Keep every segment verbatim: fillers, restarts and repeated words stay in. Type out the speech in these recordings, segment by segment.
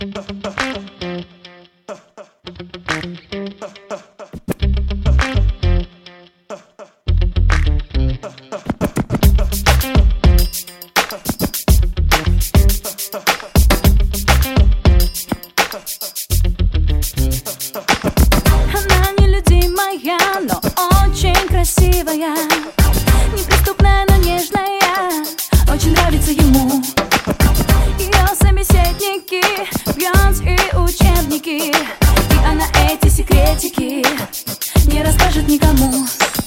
Неприступная, но нежная, очень нравится ему. Ее собеседники, Бьонс и учебники, и она эти секретики не расскажет никому.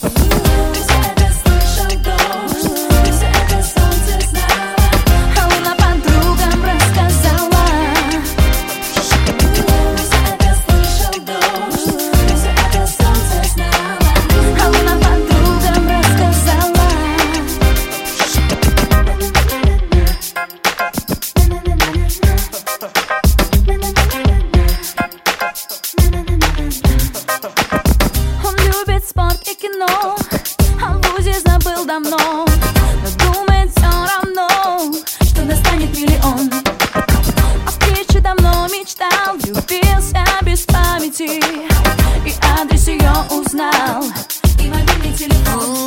А в вузе забыл давно, но думает все равно, что достанет миллион. О встрече давно мечтал, влюбился без памяти, и адрес ее узнал, и мобильный телефон.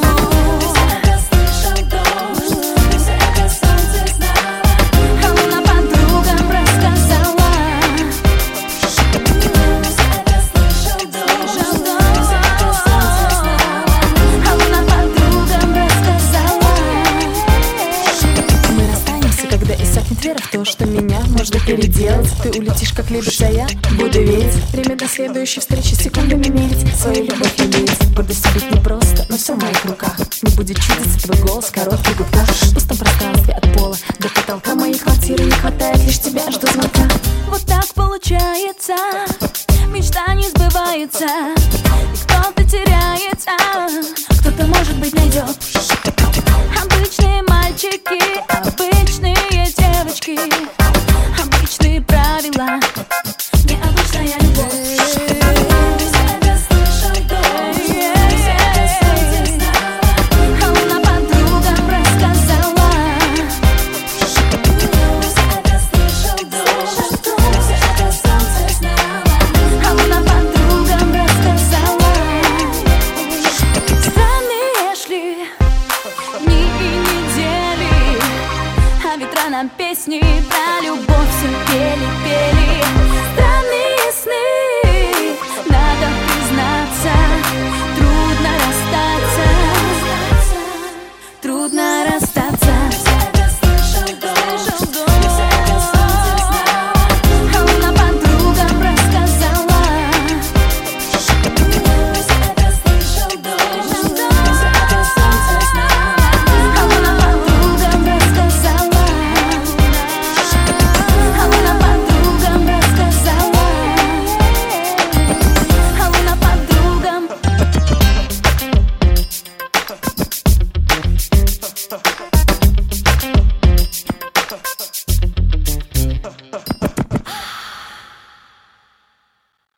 Вера в то, что меня можно переделать. Ты улетишь, как любишь, а я буду верить. Время до следующей встречи секундами мерить, свою любовь любить. Гордость быть непросто, но все в моих руках. Не будет чудиться твой голос, короткий гудках. В пустом пространстве от пола до потолка моей квартиры не хватает лишь тебя, жду звонка. Вот так получается, мечта не сбывается, и кто-то теряется, кто-то, может быть, найдет. Обычные мальчики